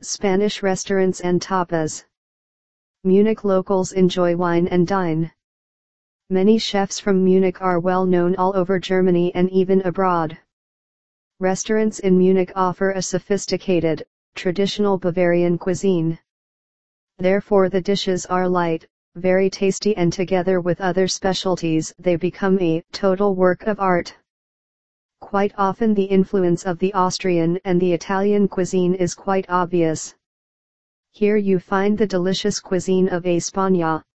Spanish restaurants and tapas. Munich locals enjoy wine and dine. Many chefs from Munich are well known all over Germany and even abroad. Restaurants in Munich offer a sophisticated, traditional Bavarian cuisine. Therefore the dishes are light, very tasty, and together with other specialties they become a total work of art. Quite often the influence of the Austrian and the Italian cuisine is quite obvious. Here you find the delicious cuisine of España,